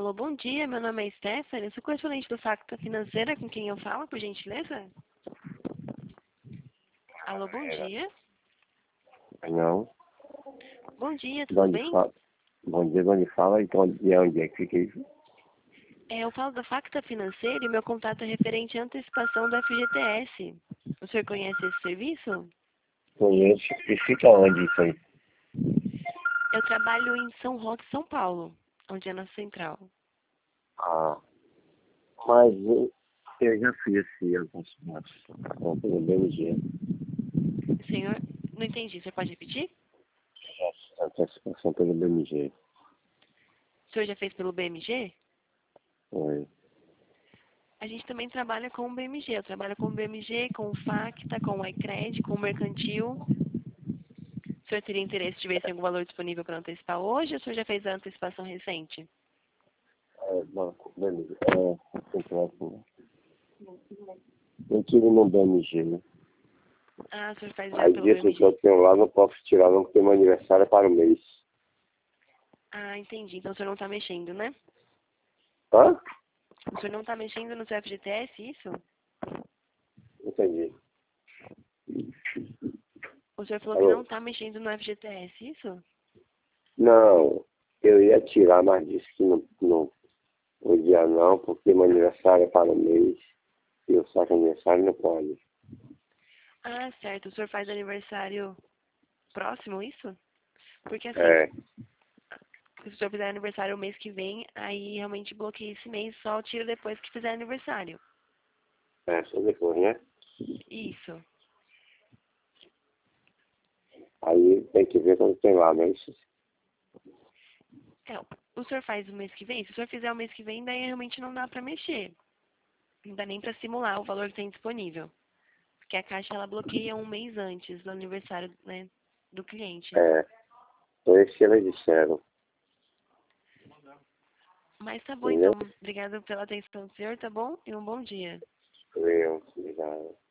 Alô, bom dia. Meu nome é Stephanie. Eu sou correspondente do Facta Financeira. Com quem eu falo, por gentileza? Alô, bom dia. Não. Bom dia, De tudo onde bem? fala? Bom dia, de onde fala? Então, de onde é que fica isso? Eu falo da Facta Financeira e meu contato é referente à antecipação do FGTS. O senhor conhece esse serviço? Conheço. E fica onde isso aí? Eu trabalho em São Roque, São Paulo, onde é a nossa central. Ah, mas eu já fiz esse antecipação pelo BMG. Senhor, não entendi. Você pode repetir? Antecipação pelo BMG. O senhor já fez pelo BMG? Foi. A gente também trabalha com o BMG. Eu trabalho com o BMG, com o Facta, com o iCred, com o Mercantil. O senhor teria interesse de ver se tem algum valor disponível para antecipar hoje ou o senhor já fez a antecipação recente? Banco, BMG. Eu tiro no BMG, né? Ah, o senhor faz já Aí pelo disse que eu BMG. tenho lá, não posso tirar não, porque meu aniversário é para o mês. Ah, entendi. Então o senhor não está mexendo, né? Hã? O senhor não está mexendo no seu FGTS, isso? Entendi. O senhor falou que não Alô? está mexendo no FGTS, isso? Não, eu ia tirar, mas disse que não podia não, porque meu aniversário é para o mês. E eu saco aniversário não pode. Ah, certo. O senhor faz aniversário próximo, isso? Porque assim, É, se o senhor fizer aniversário o mês que vem, aí realmente bloqueia esse mês, só tira depois que fizer aniversário. só depois, né? Isso. Aí tem que ver quando tem lá, né? Isso. É, o senhor faz o mês que vem? Se o senhor fizer o mês que vem, daí realmente não dá para mexer. Não dá nem para simular o valor que tem disponível. Porque a Caixa, ela bloqueia um mês antes do aniversário, né, do cliente. É, foi isso que eles disseram. Mas tá bom, Entendeu? então. Obrigada pela atenção do senhor, tá bom? E um bom dia. Eu, obrigado.